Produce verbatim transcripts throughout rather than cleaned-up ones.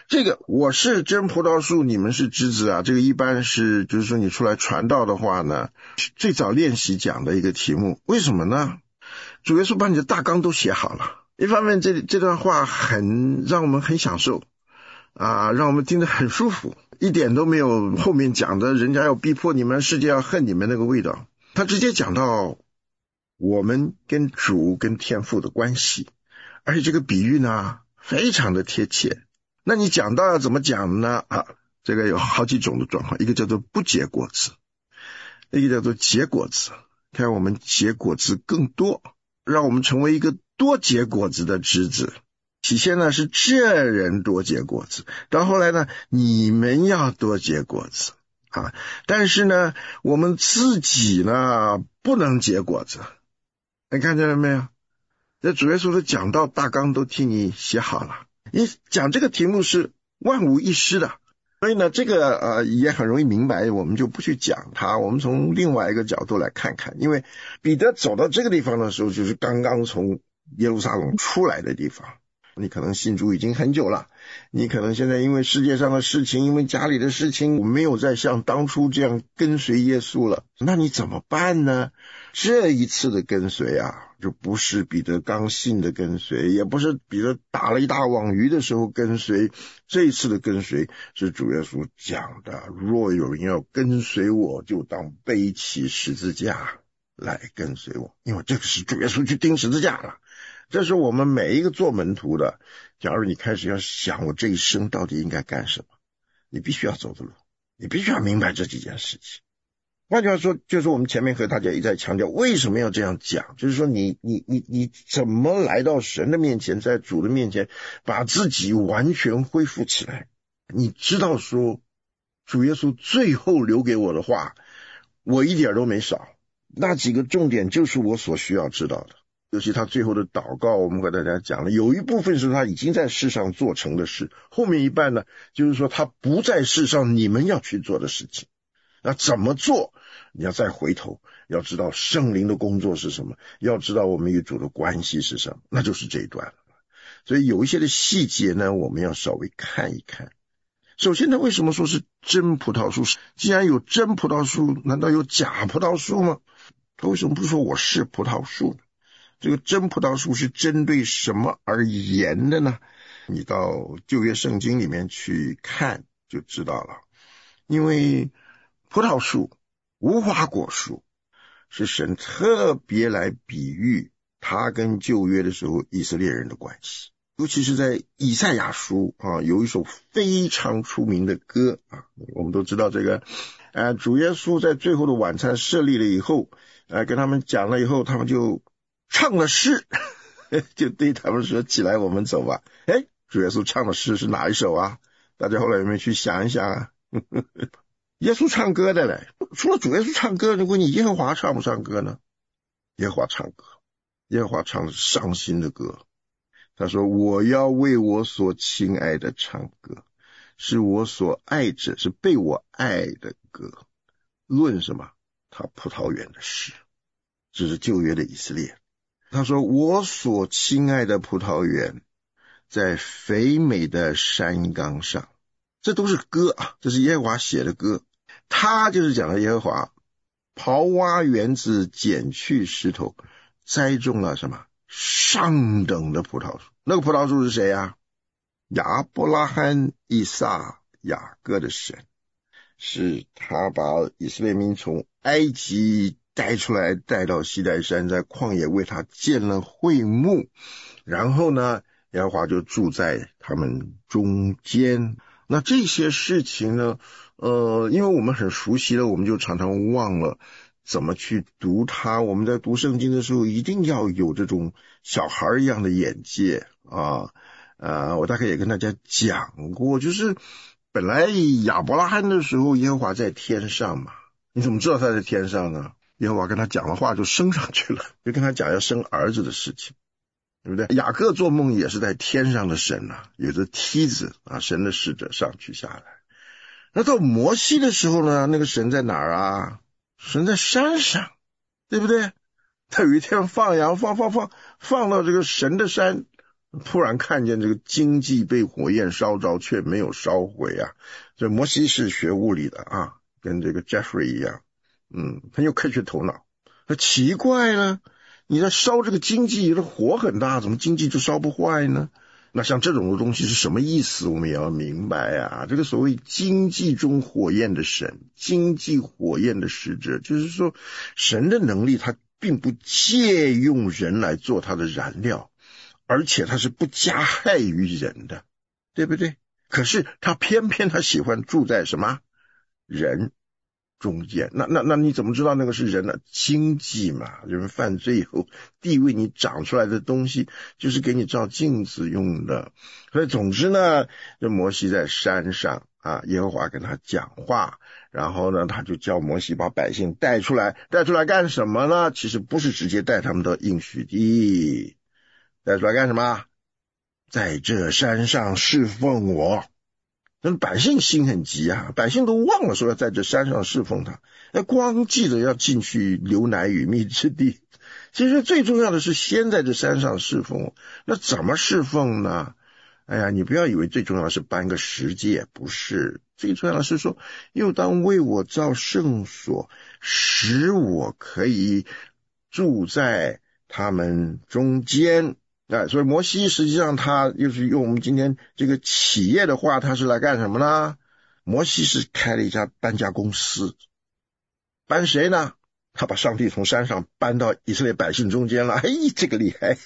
这个我是真葡萄树，你们是枝子啊，这个一般是就是说你出来传道的话呢，最早练习讲的一个题目。为什么呢？主耶稣把你的大纲都写好了，一方面这这段话很让我们很享受啊，让我们听得很舒服，一点都没有后面讲的人家要逼迫你们，世界要恨你们那个味道。他直接讲到我们跟主跟天父的关系，而且这个比喻呢非常的贴切。那你讲到要怎么讲呢？啊，这个有好几种的状况，一个叫做不结果子，一个叫做结果子。看我们结果子更多，让我们成为一个多结果子的枝子。起先呢是这人多结果子，到后来呢你们要多结果子啊。但是呢我们自己呢不能结果子。你看见了没有？这主耶稣的讲道大纲都替你写好了。你讲这个题目是万无一失的，所以呢这个呃也很容易明白，我们就不去讲它，我们从另外一个角度来看看。因为彼得走到这个地方的时候，就是刚刚从耶路撒冷出来的地方。你可能信主已经很久了，你可能现在因为世界上的事情，因为家里的事情，没有再像当初这样跟随耶稣了，那你怎么办呢？这一次的跟随啊，就不是彼得刚信的跟随，也不是彼得打了一大网鱼的时候跟随，这一次的跟随是主耶稣讲的，若有人要跟随我，就当背起十字架来跟随我。因为这个是主耶稣去钉十字架了。这是我们每一个做门徒的，假如你开始要想我这一生到底应该干什么，你必须要走的路，你必须要明白这几件事情。换句话说，就是我们前面和大家一再强调为什么要这样讲，就是说你你你你怎么来到神的面前，在主的面前把自己完全恢复起来。你知道说主耶稣最后留给我的话我一点都没少，那几个重点就是我所需要知道的。尤其他最后的祷告，我们和大家讲了，有一部分是他已经在世上做成的事，后面一半呢就是说他不在世上你们要去做的事情。那怎么做？你要再回头，要知道圣灵的工作是什么，要知道我们与主的关系是什么，那就是这一段了。所以有一些的细节呢我们要稍微看一看。首先呢，为什么说是真葡萄树？既然有真葡萄树，难道有假葡萄树吗？他为什么不说我是葡萄树呢？这个真葡萄树是针对什么而言的呢？你到旧约圣经里面去看就知道了。因为葡萄树、无花果树是神特别来比喻他跟旧约的时候以色列人的关系。尤其是在以赛亚书啊，有一首非常出名的歌啊，我们都知道这个呃，主耶稣在最后的晚餐设立了以后，呃，跟他们讲了以后，他们就唱了诗就对他们说起来我们走吧。诶，主耶稣唱的诗是哪一首啊？大家后来有没有去想一想啊？耶稣唱歌的嘞，除了主耶稣唱歌，如果你耶和华唱不唱歌呢？耶和华唱歌，耶和华唱的是伤心的歌。他说我要为我所亲爱的唱歌，是我所爱者，是被我爱的歌。论什么？他葡萄园的事，这是旧约的以色列。他说我所亲爱的葡萄园在肥美的山冈上，这都是歌啊，这是耶和华写的歌。他就是讲了耶和华刨挖园子，剪去石头，栽种了什么上等的葡萄树。那个葡萄树是谁啊？亚伯拉罕、以撒、雅各的神，是他把以色列民从埃及带出来，带到西奈山，在旷野为他建了会幕，然后呢耶和华就住在他们中间。那这些事情呢呃，因为我们很熟悉了，我们就常常忘了怎么去读它。我们在读圣经的时候一定要有这种小孩一样的眼界啊。呃，我大概也跟大家讲过，就是本来亚伯拉罕的时候耶和华在天上嘛，你怎么知道他在天上呢？耶和华跟他讲的话就升上去了，就跟他讲要生儿子的事情，对不对？雅各做梦也是在天上的神啊，有着梯子啊，神的使者上去下来。那到摩西的时候呢，那个神在哪儿啊？神在山上，对不对？他有一天放羊放放放放到这个神的山突然看见这个荆棘被火焰烧着却没有烧毁啊。这摩西是学物理的啊，跟这个 Jeffrey 一样，嗯，很有科学头脑。那奇怪了，你在烧这个荆棘，这火很大，怎么荆棘就烧不坏呢？那像这种的东西是什么意思，我们也要明白啊。这个所谓荆棘中火焰的神，荆棘火焰的使者，就是说神的能力他并不借用人来做他的燃料，而且他是不加害于人的，对不对？可是他偏偏他喜欢住在什么人中间，那那那你怎么知道那个是人呢？经济嘛，人犯罪以后地位你长出来的东西就是给你照镜子用的。所以总之呢，这摩西在山上啊，耶和华跟他讲话，然后呢他就叫摩西把百姓带出来，带出来干什么呢？其实不是直接带他们到应许地，带出来干什么？在这山上侍奉我。那百姓心很急啊，百姓都忘了说要在这山上侍奉他，光记得要进去流奶与蜜之地。其实最重要的是先在这山上侍奉。那怎么侍奉呢？哎呀，你不要以为最重要的是颁个十诫，不是，最重要的是说，又当为我造圣所，使我可以住在他们中间。哎，所以摩西实际上他又是用我们今天这个企业的话，他是来干什么呢？摩西是开了一家搬家公司，搬谁呢？他把上帝从山上搬到以色列百姓中间了。哎，这个厉害！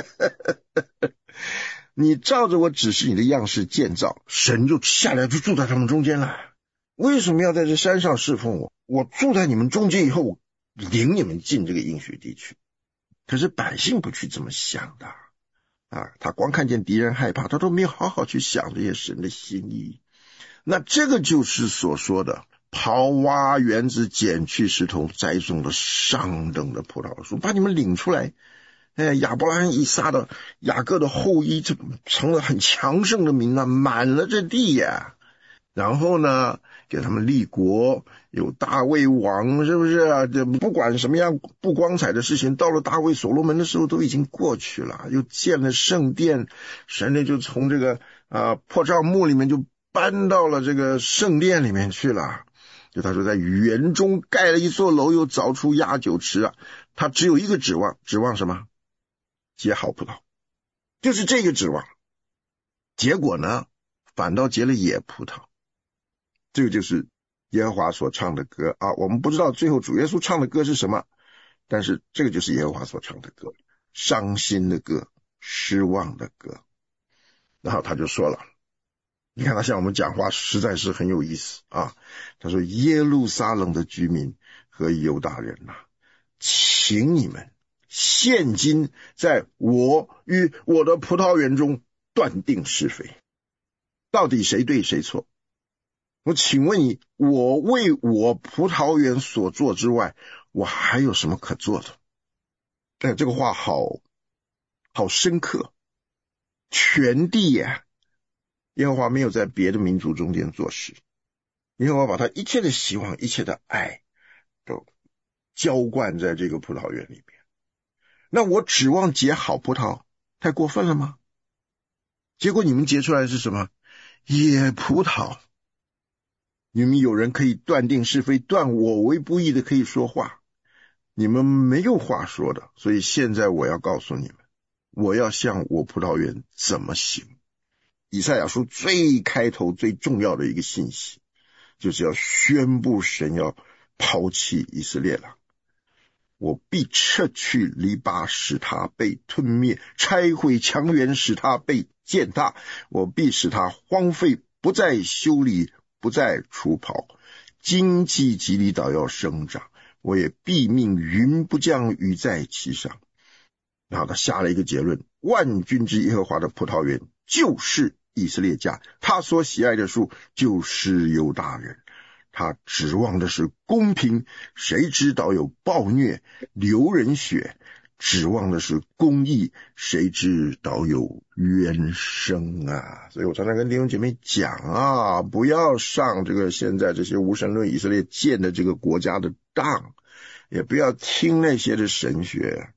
你照着我指示你的样式建造，神就下来就住在他们中间了。为什么要在这山上侍奉我？我住在你们中间以后，我领你们进这个应许地区。可是百姓不去这么想的啊，他光看见敌人害怕，他都没有好好去想这些神的心意。那这个就是所说的刨挖园子，剪去石头，栽种了上等的葡萄树，把你们领出来。哎，亚伯拉罕、以撒的雅各的后裔，这成了很强盛的民啊，满了这地呀。然后呢，给他们立国，有大卫王，是不是啊？这不管什么样不光彩的事情，到了大卫所罗门的时候都已经过去了，又建了圣殿，神呢就从这个啊破帐幕里面就搬到了这个圣殿里面去了。就他说在园中盖了一座楼，又凿出压酒池啊，他只有一个指望，指望什么？结好葡萄，就是这个指望。结果呢，反倒结了野葡萄。这个就是耶和华所唱的歌啊，我们不知道最后主耶稣唱的歌是什么，但是这个就是耶和华所唱的歌，伤心的歌，失望的歌。然后他就说了，你看他向我们讲话实在是很有意思啊。他说耶路撒冷的居民和犹大人啊，请你们现今在我与我的葡萄园中断定是非，到底谁对谁错？我请问你，我为我葡萄园所做之外，我还有什么可做的？哎，这个话好好深刻。全地啊，耶和华没有在别的民族中间做事，耶和华把他一切的希望、一切的爱都浇灌在这个葡萄园里面。那我指望结好葡萄，太过分了吗？结果你们结出来的是什么？野葡萄。你们有人可以断定是非，断我为不义的可以说话，你们没有话说的。所以现在我要告诉你们，我要向我葡萄园怎么行。以赛亚书最开头最重要的一个信息，就是要宣布神要抛弃以色列了。我必撤去篱笆，使它被吞灭，拆毁墙垣，使它被践踏。我必使它荒废，不再修理，不再除刨。荆棘蒺藜倒要生长，我也必命云不降雨在其上。然后他下了一个结论，万军之耶和华的葡萄园就是以色列家，他所喜爱的树就是犹大人。他指望的是公平，谁知道有暴虐流人血；指望的是公义，谁知道有冤声啊。所以我常常跟弟兄姐妹讲啊，不要上这个现在这些无神论以色列建的这个国家的当，也不要听那些的神学。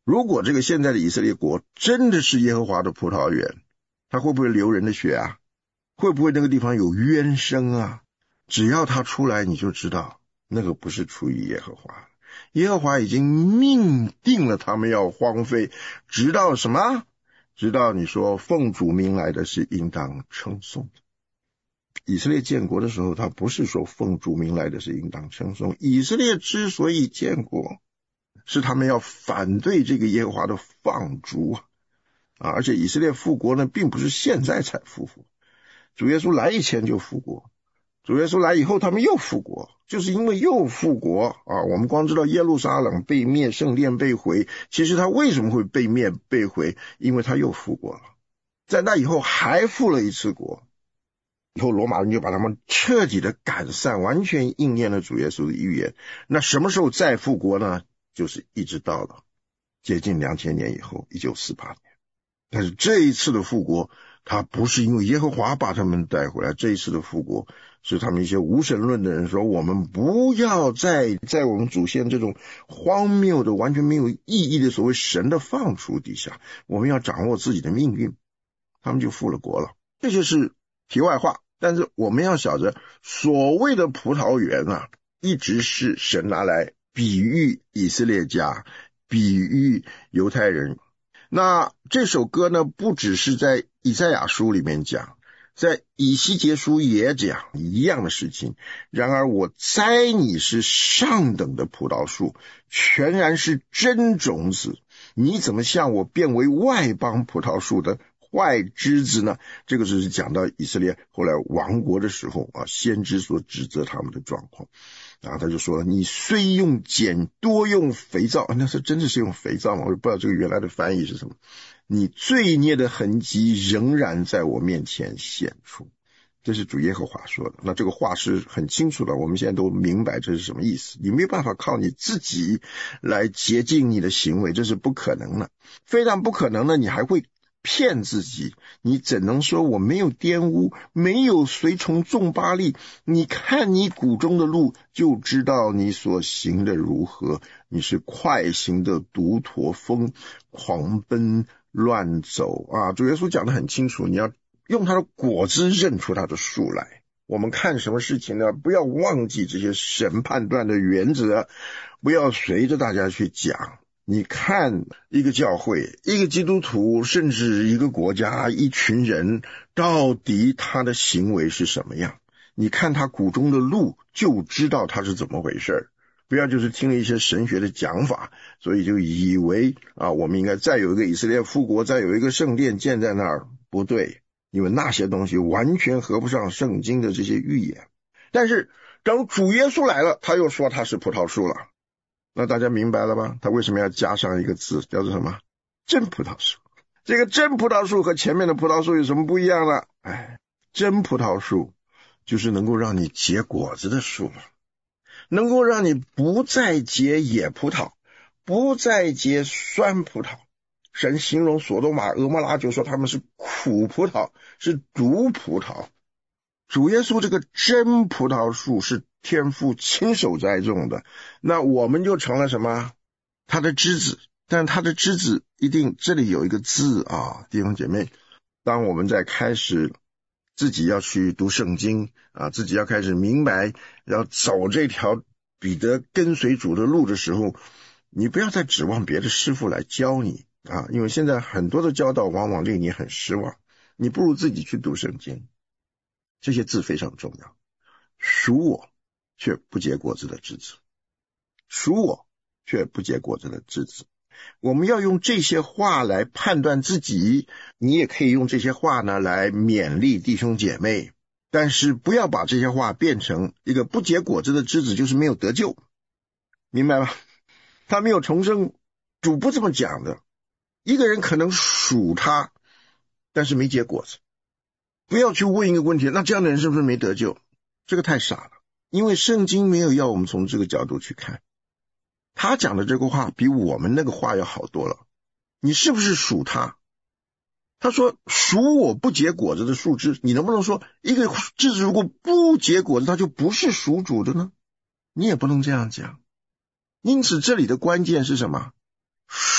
如果这个现在的以色列国真的是耶和华的葡萄园，他会不会流人的血啊？会不会那个地方有冤声啊？只要他出来，你就知道那个不是出于耶和华。耶和华已经命定了他们要荒废，直到什么？直到你说奉主名来的是应当称颂。以色列建国的时候，他不是说奉主名来的是应当称颂。以色列之所以建国，是他们要反对这个耶和华的放逐啊！而且以色列复国呢，并不是现在才复国，主耶稣来以前就复国，主耶稣来以后他们又复国，就是因为又复国啊！我们光知道耶路撒冷被灭，圣殿被毁，其实他为什么会被灭被毁？因为他又复国了，在那以后还复了一次国，以后罗马人就把他们彻底的赶散，完全应验了主耶稣的预言。那什么时候再复国呢？就是一直到了接近两千年以后，一九四八年。但是这一次的复国，他不是因为耶和华把他们带回来，这一次的复国是他们一些无神论的人说，我们不要再在我们祖先这种荒谬的完全没有意义的所谓神的放逐底下，我们要掌握自己的命运，他们就复了国了。这就是题外话，但是我们要晓得，所谓的葡萄园啊，一直是神拿来比喻以色列家，比喻犹太人。那这首歌呢，不只是在以赛亚书里面讲，在以西结书也讲一样的事情。然而我栽你是上等的葡萄树，全然是真种子，你怎么向我变为外邦葡萄树的坏枝子呢？这个就是讲到以色列后来亡国的时候啊，先知所指责他们的状况。然后他就说了，你虽用碱，多用肥皂，那是真的是用肥皂吗？我也不知道这个原来的翻译是什么。你罪孽的痕迹仍然在我面前显出，这是主耶和华说的。那这个话是很清楚的，我们现在都明白这是什么意思。你没有办法靠你自己来洁净你的行为，这是不可能的，非常不可能的。你还会骗自己，你怎能说我没有玷污，没有随从众巴力？你看你骨中的路，就知道你所行的如何。你是快行的独驼峰，狂奔乱走啊！主耶稣讲得很清楚，你要用它的果子认出它的树来。我们看什么事情呢？不要忘记这些神判断的原则，不要随着大家去讲。你看一个教会，一个基督徒，甚至一个国家，一群人，到底他的行为是什么样？你看他骨中的路，就知道他是怎么回事。不要就是听了一些神学的讲法，所以就以为啊，我们应该再有一个以色列复国，再有一个圣殿建在那儿。不对，因为那些东西完全合不上圣经的这些预言。但是等主耶稣来了，他又说他是葡萄树了。那大家明白了吧？他为什么要加上一个字，叫做什么？真葡萄树。这个真葡萄树和前面的葡萄树有什么不一样呢？哎，真葡萄树就是能够让你结果子的树，能够让你不再结野葡萄，不再结酸葡萄。神形容所多玛、蛾摩拉就说他们是苦葡萄，是毒葡萄。主耶稣这个真葡萄树是天父亲手栽种的，那我们就成了什么？他的枝子。但他的枝子一定这里有一个字啊，弟兄姐妹，当我们在开始自己要去读圣经啊，自己要开始明白要走这条彼得跟随主的路的时候，你不要再指望别的师傅来教你啊，因为现在很多的教导往往令你很失望，你不如自己去读圣经。这些字非常重要，属我却不结果子的枝子，属我却不结果子的枝子。我们要用这些话来判断自己，你也可以用这些话呢来勉励弟兄姐妹，但是不要把这些话变成一个不结果子的枝子就是没有得救，明白吗？他没有重生，主不这么讲的。一个人可能属他，但是没结果子。不要去问一个问题，那这样的人是不是没得救？这个太傻了，因为圣经没有要我们从这个角度去看。他讲的这个话比我们那个话要好多了。你是不是属他？他说属我不结果子的树枝，你能不能说一个枝子如果不结果子，它就不是属主的呢？你也不能这样讲。因此这里的关键是什么？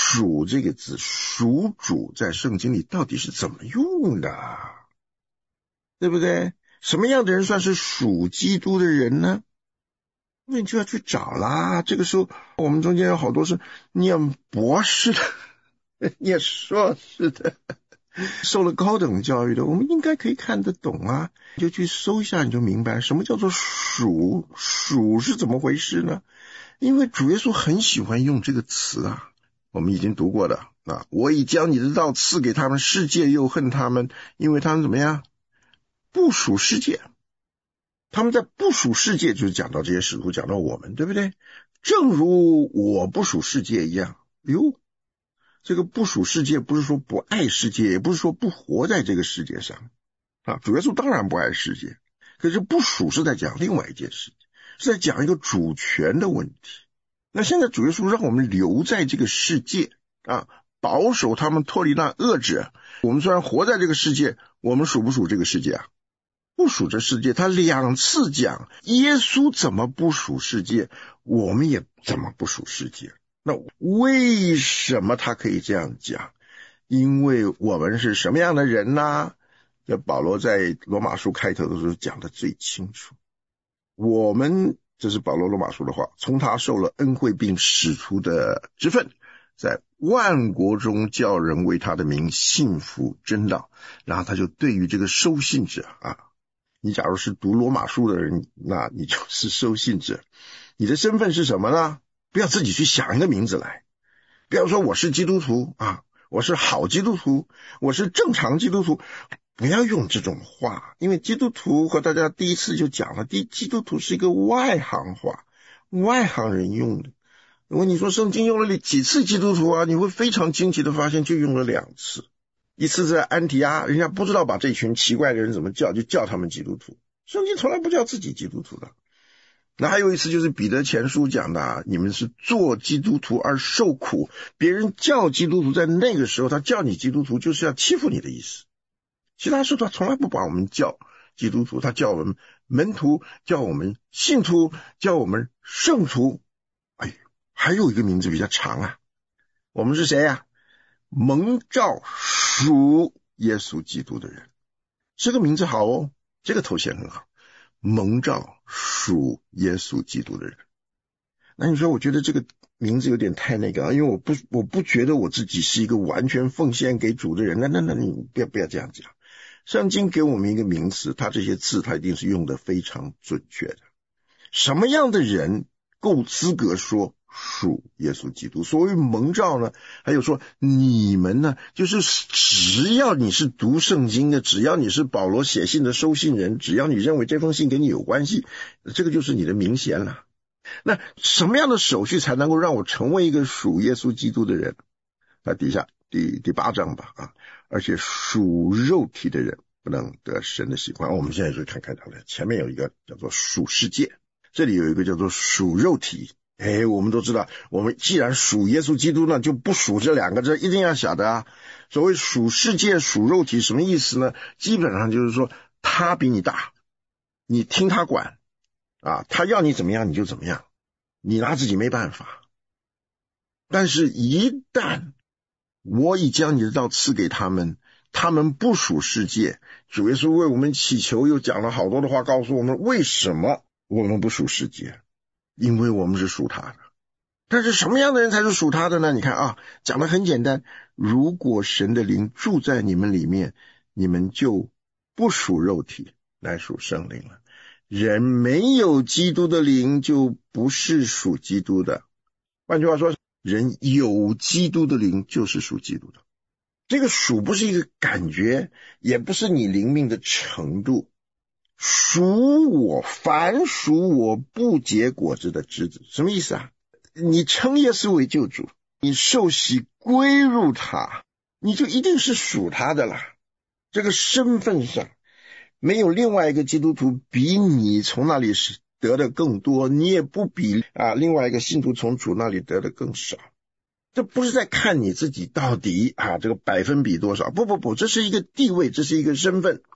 属这个字，属主在圣经里到底是怎么用的？对不对？什么样的人算是属基督的人呢？那你就要去找啦。这个时候我们中间有好多是念博士的，念硕士的，受了高等教育的，我们应该可以看得懂啊。你就去搜一下，你就明白什么叫做属。属是怎么回事呢？因为主耶稣很喜欢用这个词啊，我们已经读过的啊，我已将你的道赐给他们，世界又恨他们，因为他们怎么样？不属世界。他们在不属世界，就是讲到这些使徒，讲到我们，对不对？正如我不属世界一样。哟，这个不属世界不是说不爱世界，也不是说不活在这个世界上啊。主耶稣当然不爱世界，可是不属是在讲另外一件事情，是在讲一个主权的问题。那现在主耶稣让我们留在这个世界啊，保守他们脱离那恶者。我们虽然活在这个世界，我们属不属这个世界啊？不属这世界。他两次讲耶稣怎么不属世界，我们也怎么不属世界。那为什么他可以这样讲？因为我们是什么样的人呢？这保罗在罗马书开头的时候讲得最清楚。我们，这是保罗罗马书的话，从他受了恩惠并使徒的职分，在万国中叫人为他的名信服真道。然后他就对于这个收信者啊，你假如是读罗马书的人，那你就是收信者。你的身份是什么呢？不要自己去想一个名字来，不要说我是基督徒啊，我是好基督徒，我是正常基督徒，不要用这种话。因为基督徒和大家第一次就讲了，第基督徒是一个外行话，外行人用的。如果你说圣经用了几次基督徒啊，你会非常惊奇的发现就用了两次。一次在安提阿，人家不知道把这群奇怪的人怎么叫，就叫他们基督徒。圣经从来不叫自己基督徒的。那还有一次就是彼得前书讲的啊，你们是做基督徒而受苦，别人叫基督徒，在那个时候他叫你基督徒就是要欺负你的意思。其他时候他从来不把我们叫基督徒，他叫我们门徒，叫我们信徒，叫我们圣徒。哎，还有一个名字比较长啊，我们是谁啊？蒙召属耶稣基督的人。这个名字好哦，这个头衔很好，蒙召属耶稣基督的人。那你说我觉得这个名字有点太那个啊，因为我不我不觉得我自己是一个完全奉献给主的人。那那那你不要不要这样讲。圣经给我们一个名词，它这些字它一定是用的非常准确的。什么样的人够资格说属耶稣基督？所谓蒙召呢，还有说你们呢，就是只要你是读圣经的，只要你是保罗写信的收信人，只要你认为这封信跟你有关系，这个就是你的名衔了。那什么样的手续才能够让我成为一个属耶稣基督的人？那底下第第八章吧啊，而且属肉体的人不能得神的喜欢。我们现在就看看它的前面有一个叫做属世界，这里有一个叫做属肉体。哎，我们都知道，我们既然属耶稣基督呢，就不属这两个字，一定要晓得啊。所谓属世界、属肉体，什么意思呢？基本上就是说，他比你大，你听他管啊，他要你怎么样你就怎么样，你拿自己没办法。但是一旦我已将你的道赐给他们，他们不属世界。主耶稣为我们祈求，又讲了好多的话，告诉我们为什么我们不属世界。因为我们是属他的。但是什么样的人才是属他的呢？你看啊，讲得很简单，如果神的灵住在你们里面，你们就不属肉体，乃属圣灵了。人没有基督的灵，就不是属基督的。换句话说，人有基督的灵，就是属基督的。这个属不是一个感觉，也不是你灵命的程度。属我，凡属我不结果子的枝子。什么意思啊？你称耶稣为救主，你受洗归入他，你就一定是属他的啦。这个身份上没有另外一个基督徒比你从那里是得的更多，你也不比啊另外一个信徒从主那里得的更少。这不是在看你自己到底啊这个百分比多少，不不不，这是一个地位，这是一个身份。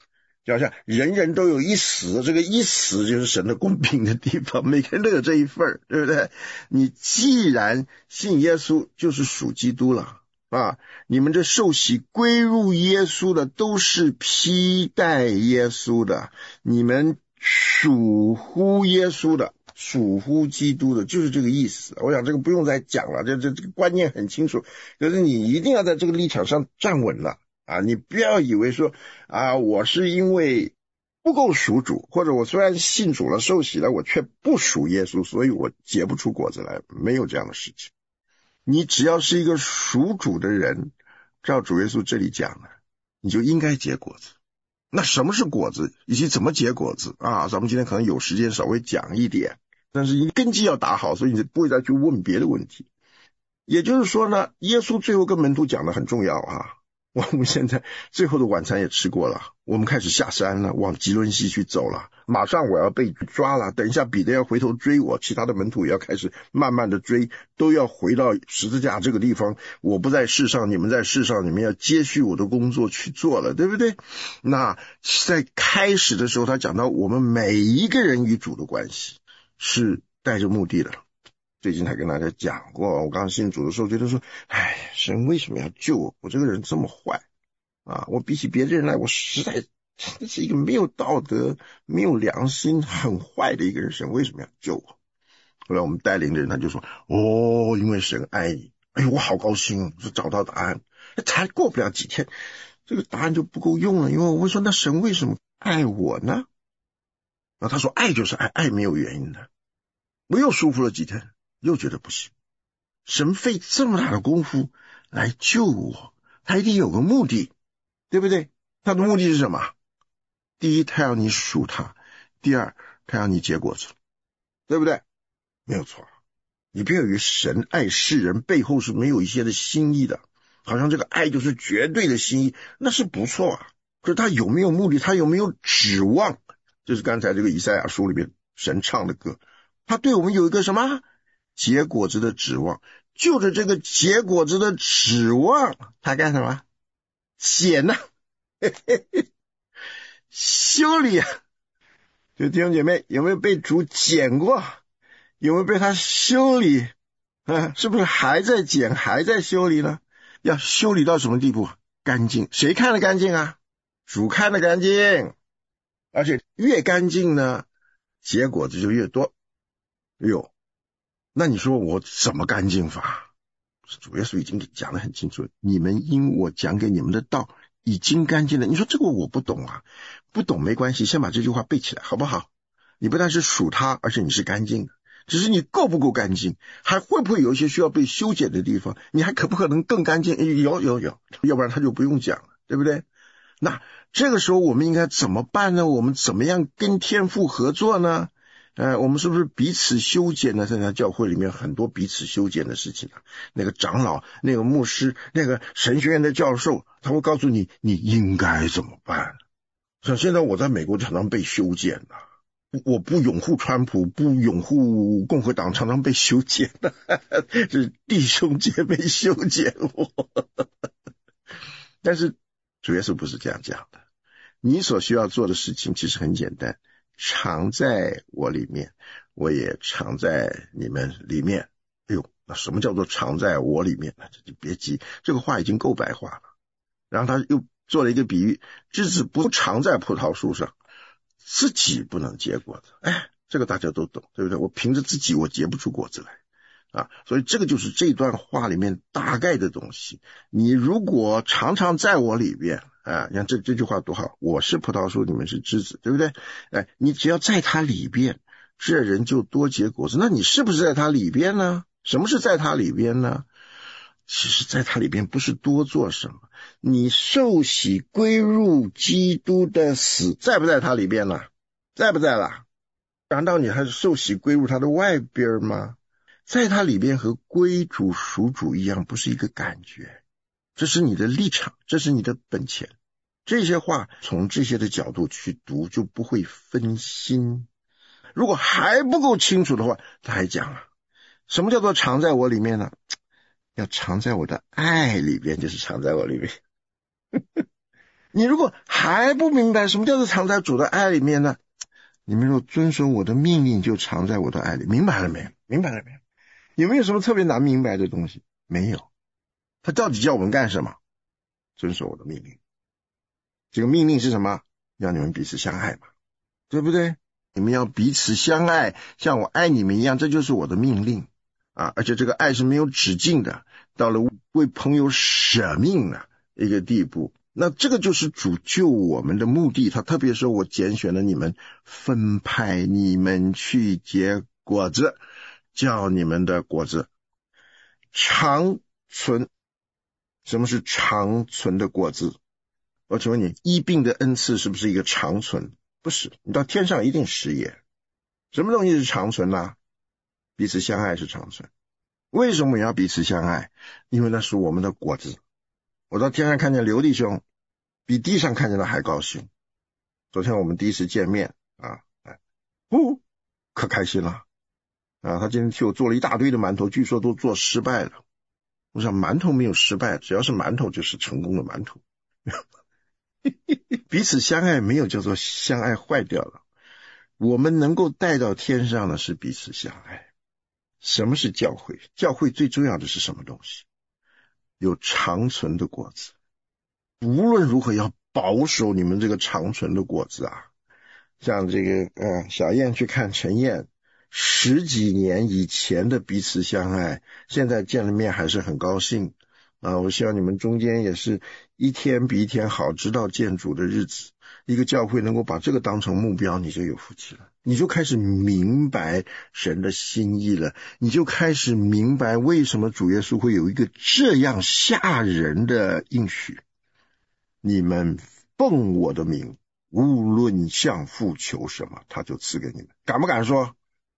就好像人人都有一死，这个一死就是神的公平的地方，每个人都有这一份，对不对？你既然信耶稣，就是属基督了啊！你们这受洗归入耶稣的，都是披戴耶稣的，你们属乎耶稣的，属乎基督的，就是这个意思。我想这个不用再讲了，这这这个观念很清楚，可是你一定要在这个立场上站稳了。啊，你不要以为说啊，我是因为不够属主，或者我虽然信主了受洗了，我却不属耶稣，所以我结不出果子来，没有这样的事情。你只要是一个属主的人，照主耶稣这里讲的，你就应该结果子。那什么是果子，以及怎么结果子啊？咱们今天可能有时间稍微讲一点，但是你根基要打好，所以你不会再去问别的问题。也就是说呢，耶稣最后跟门徒讲的很重要啊。我们现在最后的晚餐也吃过了，我们开始下山了，往吉伦西去走了，马上我要被抓了，等一下彼得要回头追我，其他的门徒也要开始慢慢的追，都要回到十字架这个地方，我不在世上，你们在世上，你们要接续我的工作去做了，对不对？那在开始的时候他讲到我们每一个人与主的关系是带着目的的。最近才跟大家讲过，我刚信主的时候觉得说，哎，神为什么要救我？我这个人这么坏啊！我比起别的人来，我实在是一个没有道德、没有良心、很坏的一个人，神为什么要救我？后来我们带领的人他就说，哦，因为神爱你。哎呦，我好高兴，就找到答案。才过不了几天，这个答案就不够用了，因为我会说，那神为什么爱我呢？然后他说，爱就是爱，爱没有原因的。我又舒服了几天，又觉得不行，神费这么大的功夫来救我，他一定有个目的，对不对？他的目的是什么？第一，他要你属他；第二，他要你结果子，对不对？没有错。你不要以为神爱世人背后是没有一些的心意的，好像这个爱就是绝对的心意，那是不错啊。可是他有没有目的？他有没有指望？就是刚才这个以赛亚书里面神唱的歌，他对我们有一个什么结果子的指望，就着这个结果子的指望，他干什么？捡呢、啊？修理啊！就弟兄姐妹，有没有被主捡过？有没有被他修理？啊，是不是还在捡，还在修理呢？要修理到什么地步？干净。谁看得干净啊？主看得干净，而且越干净呢，结果子就越多。哎呦，那你说我怎么干净法？主耶稣已经讲得很清楚，你们因我讲给你们的道已经干净了。你说这个我不懂啊，不懂没关系，先把这句话背起来好不好？你不但是属他，而且你是干净的，只是你够不够干净，还会不会有一些需要被修剪的地方，你还可不可能更干净？有有有，要不然他就不用讲了，对不对？那这个时候我们应该怎么办呢？我们怎么样跟天父合作呢？呃，我们是不是彼此修剪呢？在教会里面很多彼此修剪的事情啊。那个长老、那个牧师、那个神学院的教授，他会告诉你你应该怎么办。像现在我在美国常常被修剪啊，我不拥护川普，不拥护共和党，常常被修剪的，是弟兄姐妹修剪我。但是主耶稣不是这样讲的，你所需要做的事情其实很简单，常在我里面，我也常在你们里面。哎呦，那什么叫做常在我里面呢？这就别急，这个话已经够白话了。然后他又做了一个比喻，枝子不常在葡萄树上，自己不能结果子。哎，这个大家都懂，对不对？我凭着自己我结不出果子来啊，所以这个就是这段话里面大概的东西。你如果常常在我里边啊，你看这这句话多好，我是葡萄树，你们是枝子，对不对？哎，你只要在它里边，这人就多结果子。那你是不是在它里边呢？什么是在它里边呢？其实在它里边不是多做什么，你受洗归入基督的死，在不在它里边呢？在不在啦？难道你还是受洗归入它的外边吗？在它里边和归主属主一样，不是一个感觉，这是你的立场，这是你的本钱。这些话从这些的角度去读，就不会分心。如果还不够清楚的话，他还讲啊，什么叫做常在我里面呢？要常在我的爱里边，就是常在我里面。 你如果还不明白什么叫做藏在主的爱里面呢？你们若遵守我的命令，就藏在我的爱里。明白了没有？明白了没有？有没有什么特别难明白的东西？没有。他到底叫我们干什么？遵守我的命令。这个命令是什么？要你们彼此相爱嘛，对不对？你们要彼此相爱，像我爱你们一样，这就是我的命令啊！而且这个爱是没有止境的，到了为朋友舍命的一个地步。那这个就是主救我们的目的。他特别说，我拣选了你们，分派你们去结果子，叫你们的果子长存。什么是长存的果子？我请问你，医病的恩赐是不是一个长存？不是，你到天上一定失业。什么东西是长存呢、啊？彼此相爱是长存。为什么要彼此相爱？因为那是我们的果子。我到天上看见刘弟兄，比地上看见他还高兴。昨天我们第一次见面啊，哦，可开心了啊！他今天替我做了一大堆的馒头，据说都做失败了。我想馒头没有失败，只要是馒头就是成功的馒头。彼此相爱没有叫做相爱坏掉了。我们能够带到天上的是彼此相爱。什么是教会？教会最重要的是什么东西？有长存的果子。无论如何要保守你们这个长存的果子啊！像这个呃，小燕去看陈燕，十几年以前的彼此相爱，现在见了面还是很高兴啊！我希望你们中间也是一天比一天好，直到见主的日子。一个教会能够把这个当成目标，你就有福气了，你就开始明白神的心意了，你就开始明白为什么主耶稣会有一个这样吓人的应许。你们奉我的名，无论向父求什么，他就赐给你们。敢不敢说？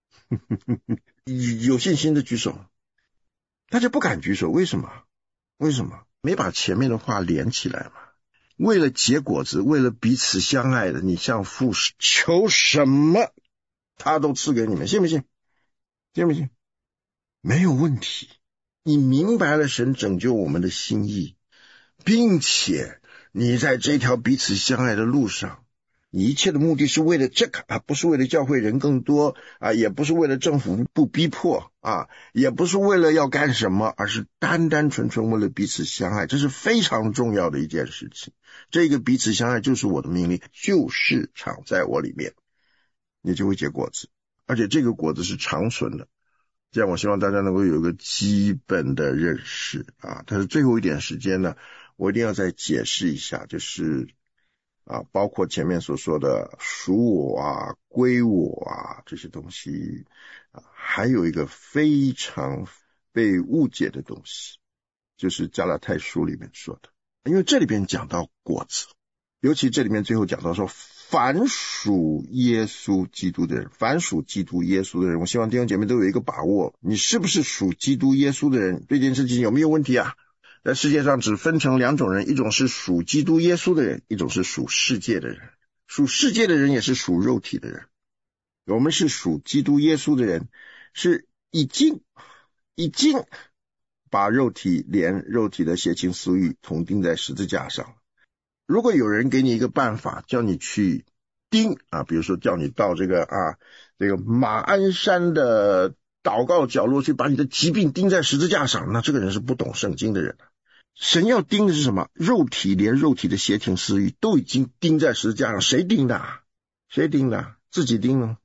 有信心的举手。大家不敢举手，为什么？为什么？没把前面的话连起来嘛。为了结果子，为了彼此相爱的，你向父求什么，他都赐给你们，信不信？信不信？没有问题。你明白了神拯救我们的心意，并且你在这条彼此相爱的路上，你一切的目的是为了这个啊，不是为了教会人更多啊，也不是为了政府不逼迫啊，也不是为了要干什么，而是单单纯纯为了彼此相爱。这是非常重要的一件事情。这个彼此相爱就是我的命令，就是藏在我里面，你就会结果子，而且这个果子是长存的。这样我希望大家能够有一个基本的认识啊。但是最后一点时间呢，我一定要再解释一下，就是啊，包括前面所说的属我啊、归我啊这些东西啊，还有一个非常被误解的东西，就是加拉太书里面说的。因为这里边讲到果子，尤其这里面最后讲到说，凡属耶稣基督的人，凡属基督耶稣的人，我希望弟兄姐妹都有一个把握，你是不是属基督耶稣的人，这件事情有没有问题啊？在世界上只分成两种人，一种是属基督耶稣的人，一种是属世界的人。属世界的人也是属肉体的人，我们是属基督耶稣的人，是已经已经把肉体连肉体的邪情私欲同钉在十字架上。如果有人给你一个办法，叫你去钉啊，比如说叫你到这个啊这个马鞍山的祷告角落去把你的疾病钉在十字架上，那这个人是不懂圣经的人。神要钉的是什么？肉体连肉体的邪情私欲都已经钉在十字架上，谁钉的？谁钉的？自己钉了。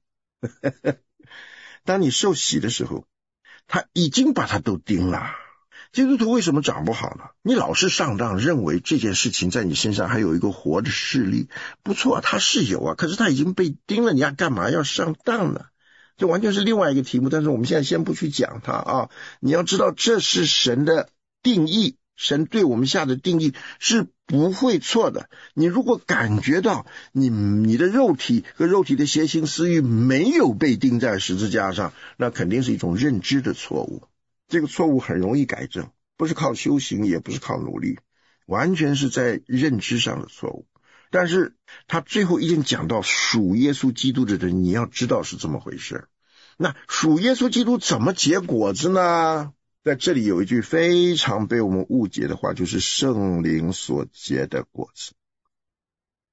当你受洗的时候，他已经把它都钉了。基督徒为什么长不好呢？你老是上当，认为这件事情在你身上还有一个活的势力，不错，他是有啊，可是他已经被钉了，你要干嘛要上当呢？这完全是另外一个题目，但是我们现在先不去讲它啊。你要知道，这是神的定义，神对我们下的定义是不会错的。你如果感觉到你你的肉体和肉体的邪情私欲没有被钉在十字架上，那肯定是一种认知的错误。这个错误很容易改正，不是靠修行，也不是靠努力，完全是在认知上的错误。但是他最后一定讲到属耶稣基督的人，你要知道是这么回事。那属耶稣基督怎么结果子呢？在这里有一句非常被我们误解的话，就是圣灵所结的果子。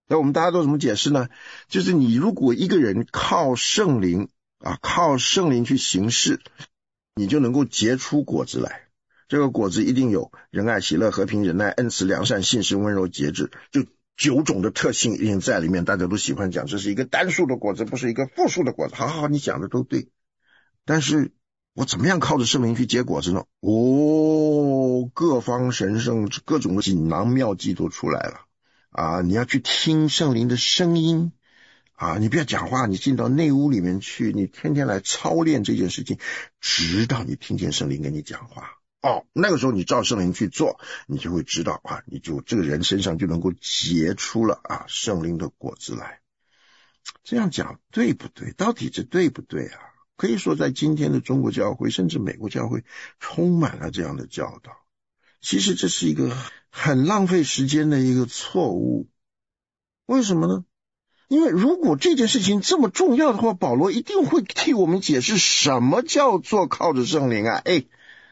那我们大家都怎么解释呢？就是你如果一个人靠圣灵啊，靠圣灵去行事，你就能够结出果子来。这个果子一定有仁爱、喜乐、和平、忍耐、恩慈、良善、信实、温柔、节制，就九种的特性一定在里面。大家都喜欢讲这是一个单数的果子，不是一个复数的果子。好好好，你讲的都对。但是我怎么样靠着圣灵去结果子呢？哦，各方神圣各种的锦囊妙计都出来了啊！你要去听圣灵的声音啊！你不要讲话，你进到内屋里面去，你天天来操练这件事情，直到你听见圣灵跟你讲话。哦，那个时候你照圣灵去做，你就会知道啊，你就这个人身上就能够结出了啊圣灵的果子来。这样讲对不对？到底这对不对啊？可以说在今天的中国教会甚至美国教会充满了这样的教导。其实这是一个很浪费时间的一个错误。为什么呢？因为如果这件事情这么重要的话，保罗一定会替我们解释什么叫做靠着圣灵啊。哎，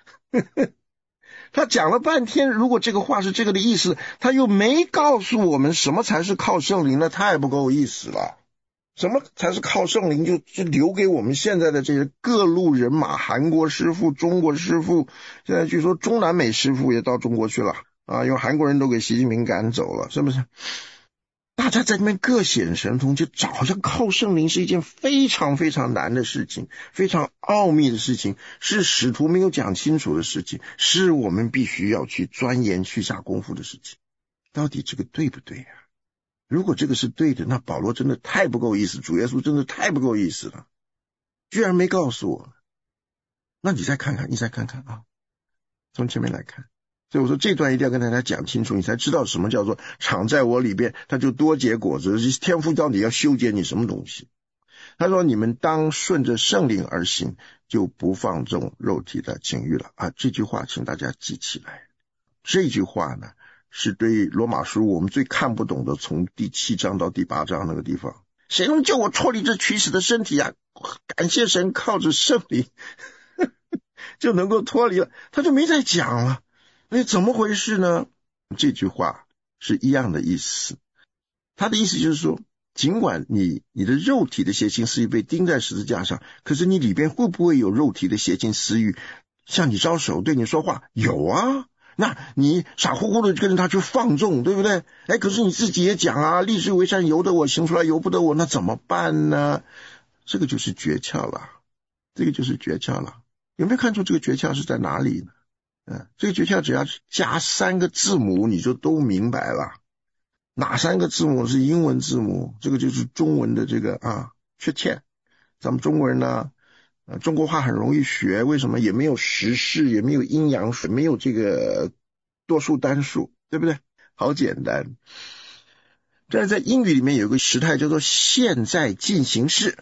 他讲了半天，如果这个话是这个的意思，他又没告诉我们什么才是靠圣灵，那太不够意思了。什么才是靠圣灵，就就留给我们现在的这些各路人马，韩国师傅、中国师傅，现在据说中南美师傅也到中国去了啊，因为韩国人都给习近平赶走了，是不是？大家在那边各显神通，就好像靠圣灵是一件非常非常难的事情，非常奥秘的事情，是使徒没有讲清楚的事情，是我们必须要去钻研去下功夫的事情。到底这个对不对啊？如果这个是对的，那保罗真的太不够意思，主耶稣真的太不够意思了，居然没告诉我。那你再看看，你再看看啊，从前面来看。所以我说这段一定要跟大家讲清楚，你才知道什么叫做常在我里边，他就多结果子。天父到底要修剪你什么东西？他说你们当顺着圣灵而行，就不放纵肉体的情欲了啊！这句话请大家记起来。这句话呢，是对罗马书我们最看不懂的，从第七章到第八章那个地方，谁能救我脱离这取死的身体啊？感谢神，靠着圣灵就能够脱离了，他就没再讲了。那怎么回事呢？这句话是一样的意思，他的意思就是说，尽管你你的肉体的邪情私欲被钉在十字架上，可是你里边会不会有肉体的邪情私欲向你招手对你说话？有啊，那你傻乎乎的跟着他去放纵，对不对？哎，可是你自己也讲啊，立志为善由得我，行出来由不得我，那怎么办呢？这个就是诀窍了，这个就是诀窍了。有没有看出这个诀窍是在哪里呢？嗯，这个诀窍只要加三个字母你就都明白了。哪三个字母是英文字母？这个就是中文的这个啊缺欠。咱们中国人呢，呃，中国话很容易学，为什么？也没有时事，也没有阴阳水，没有这个多数单数，对不对？好简单。但是在英语里面有个时态叫做现在进行式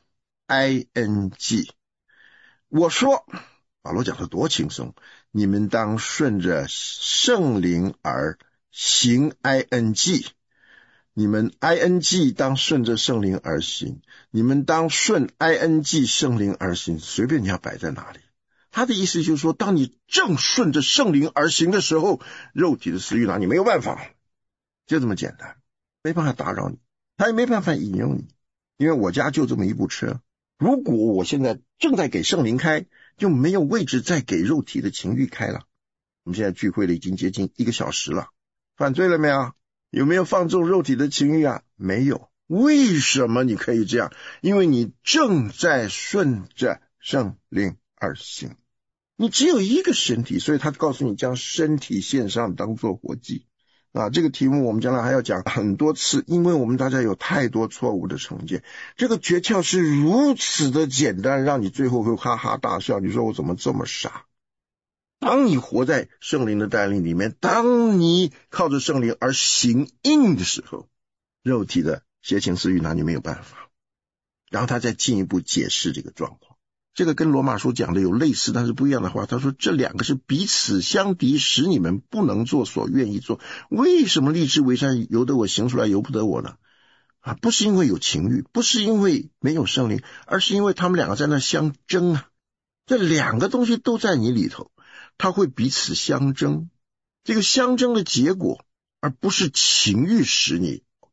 I N G。 我说保罗讲的多轻松，你们当顺着圣灵而行 I N G， 你们 I N G 当顺着圣灵而行，你们当顺 I N G 圣灵而行，随便你要摆在哪里。他的意思就是说，当你正顺着圣灵而行的时候，肉体的私欲拿你没有办法，就这么简单，没办法打扰你，他也没办法引诱你。因为我家就这么一部车，如果我现在正在给圣灵开，就没有位置再给肉体的情欲开了。我们现在聚会了已经接近一个小时了，犯罪了没有？有没有放纵肉体的情欲啊？没有。为什么你可以这样？因为你正在顺着圣灵而行。你只有一个身体，所以他告诉你将身体献上当作活祭啊。这个题目我们将来还要讲很多次，因为我们大家有太多错误的成见。这个诀窍是如此的简单，让你最后会哈哈大笑，你说我怎么这么傻？当你活在圣灵的带领里面，当你靠着圣灵而行应的时候，肉体的邪情私欲拿你没有办法。然后他再进一步解释这个状况，这个跟罗马书讲的有类似但是不一样的话。他说这两个是彼此相敌，使你们不能做所愿意做。为什么立志为善由得我，行出来由不得我呢？啊，不是因为有情欲，不是因为没有圣灵，而是因为他们两个在那相争啊。这两个东西都在你里头，它会彼此相争。这个相争的结果，而不是情欲使你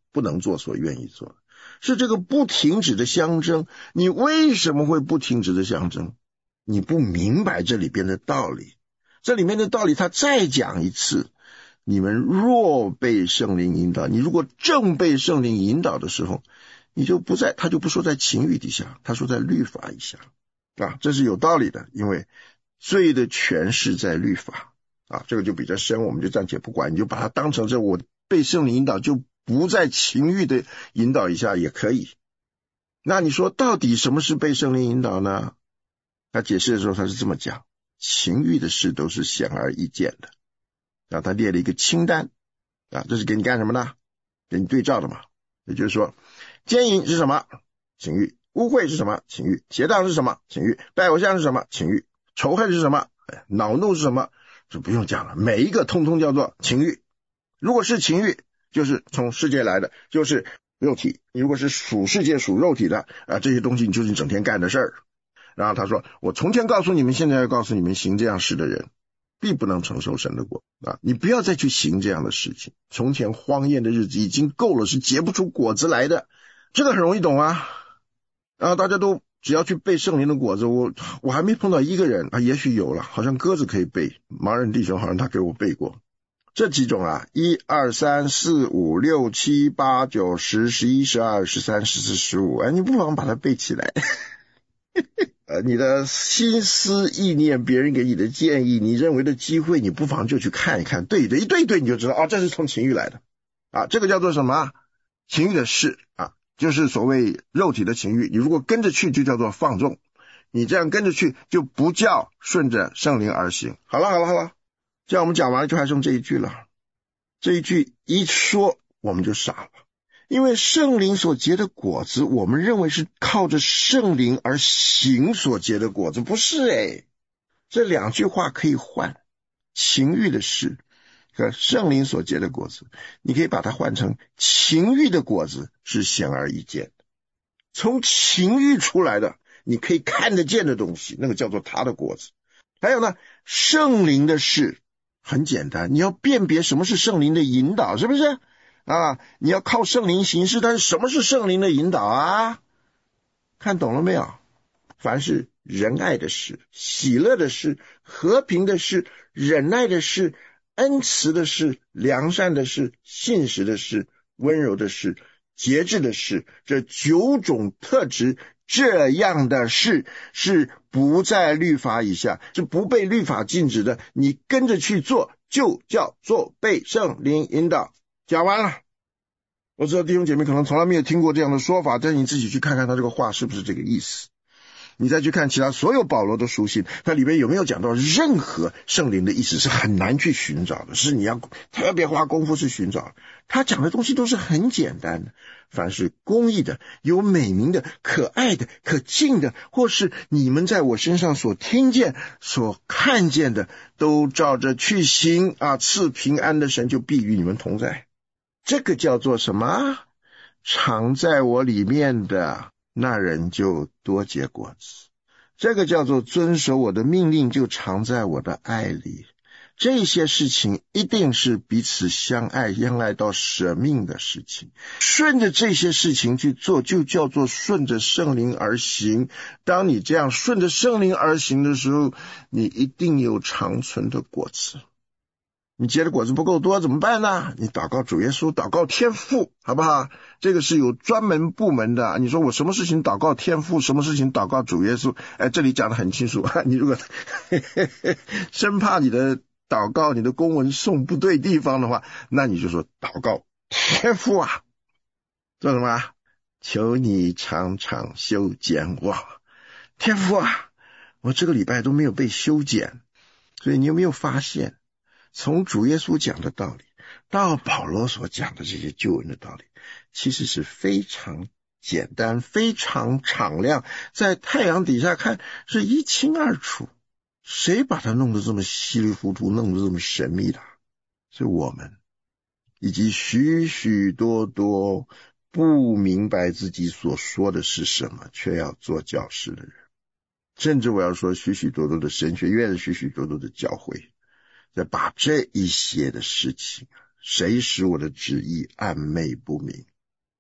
不能做所愿意做的，是这个不停止的相争。你为什么会不停止的相争？你不明白这里边的道理。这里面的道理他再讲一次，你们若被圣灵引导，你如果正被圣灵引导的时候，你就不在，他就不说在情欲底下，他说在律法以下啊，这是有道理的，因为罪的权势在律法啊，这个就比较深，我们就暂且不管，你就把它当成这我被圣灵引导，就不在情欲的引导以下也可以。那你说到底什么是被圣灵引导呢？他解释的时候他是这么讲，情欲的事都是显而易见的啊，他列了一个清单啊，这是给你干什么呢？给你对照的嘛。也就是说，奸淫是什么？情欲。污秽是什么？情欲。邪荡是什么？情欲。拜偶像是什么？情欲。仇恨是什么？恼怒是什么？这不用讲了，每一个通通叫做情欲。如果是情欲，就是从世界来的，就是肉体。你如果是属世界属肉体的啊，这些东西你就是你整天干的事儿。然后他说，我从前告诉你们，现在要告诉你们，行这样事的人必不能承受神的国啊！你不要再去行这样的事情。从前荒宴的日子已经够了，是结不出果子来的，这个很容易懂啊。然后大家都只要去背圣灵的果子，我我还没碰到一个人啊，也许有了，好像鸽子可以背，盲人弟兄好像他给我背过这几种啊，一二三四五六七八九十十一十二十三十四十五，哎，你不妨把它背起来。呃，你的心思意念，别人给你的建议，你认为的机会，你不妨就去看一看，对对一对对，你就知道啊，这是从情欲来的啊，这个叫做什么？情欲的事啊，就是所谓肉体的情欲。你如果跟着去，就叫做放纵。你这样跟着去，就不叫顺着圣灵而行。好了好了好了，这样我们讲完了，就还剩这一句了。这一句一说，我们就傻了。因为圣灵所结的果子，我们认为是靠着圣灵而行所结的果子，不是诶。这两句话可以换，情欲的事和圣灵所结的果子，你可以把它换成情欲的果子是显而易见的，从情欲出来的你可以看得见的东西，那个叫做他的果子。还有呢，圣灵的事很简单，你要辨别什么是圣灵的引导，是不是啊？你要靠圣灵行事，但是什么是圣灵的引导啊？看懂了没有？凡是仁爱的事、喜乐的事、和平的事、忍耐的事、恩慈的事、良善的事、信实的事、温柔的事、节制的事，这九种特质，这样的事是不在律法以下，是不被律法禁止的，你跟着去做，就叫做被圣灵引导。讲完了。我知道弟兄姐妹可能从来没有听过这样的说法，但是你自己去看看他这个话是不是这个意思。你再去看其他所有保罗的书信，它里面有没有讲到任何圣灵的意思，是很难去寻找的，是你要特别花功夫去寻找。他讲的东西都是很简单的，凡是公义的、有美名的、可爱的、可敬的，或是你们在我身上所听见、所看见的，都照着去行啊，赐平安的神就必与你们同在。这个叫做什么？常在我里面的那人就多结果子。这个叫做遵守我的命令，就常在我的爱里。这些事情一定是彼此相爱，相爱到舍命的事情。顺着这些事情去做，就叫做顺着圣灵而行。当你这样顺着圣灵而行的时候，你一定有长存的果子。你结的果子不够多怎么办呢？你祷告主耶稣，祷告天父，好不好？这个是有专门部门的。你说我什么事情祷告天父，什么事情祷告主耶稣？哎，这里讲得很清楚。你如果生怕你的祷告、你的公文送不对地方的话，那你就说祷告天父啊，做什么？求你常常修剪我，天父啊，我这个礼拜都没有被修剪。所以你有没有发现？从主耶稣讲的道理到保罗所讲的这些救恩的道理，其实是非常简单，非常敞亮，在太阳底下看是一清二楚。谁把它弄得这么稀里糊涂，弄得这么神秘的？是我们以及许许多多不明白自己所说的是什么，却要做教师的人。甚至我要说许许多多的神学院，许许多多的教会，在把这一些的事情，谁使我的旨意暗昧不明？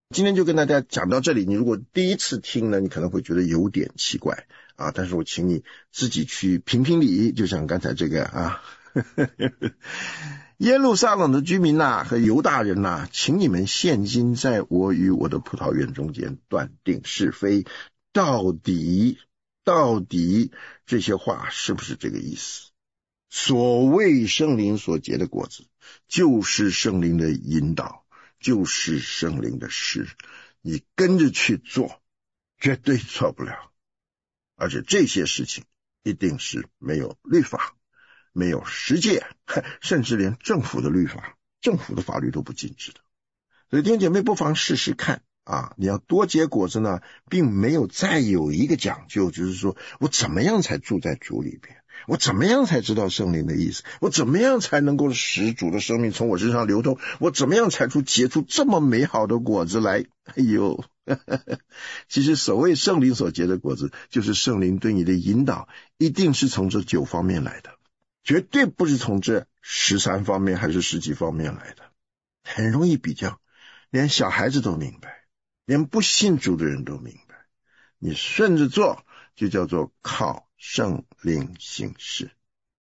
今天就跟大家讲到这里，你如果第一次听呢，你可能会觉得有点奇怪啊，但是我请你自己去评评理，就像刚才这个啊耶路撒冷的居民呐、啊、和犹大人呐、啊，请你们现今在我与我的葡萄园中间断定是非，到底到底这些话是不是这个意思？所谓圣灵所结的果子，就是圣灵的引导，就是圣灵的事，你跟着去做，绝对错不了。而且这些事情一定是没有律法，没有实践，甚至连政府的律法、政府的法律都不禁止的。所以弟兄姐妹不妨试试看啊！你要多结果子呢，并没有再有一个讲究，就是说我怎么样才住在主里边，我怎么样才知道圣灵的意思，我怎么样才能够使主的生命从我身上流通，我怎么样才出结出这么美好的果子来。哎呦其实所谓圣灵所结的果子，就是圣灵对你的引导，一定是从这九方面来的，绝对不是从这十三方面还是十几方面来的。很容易比较，连小孩子都明白，连不信主的人都明白，你顺着做就叫做靠圣灵行事。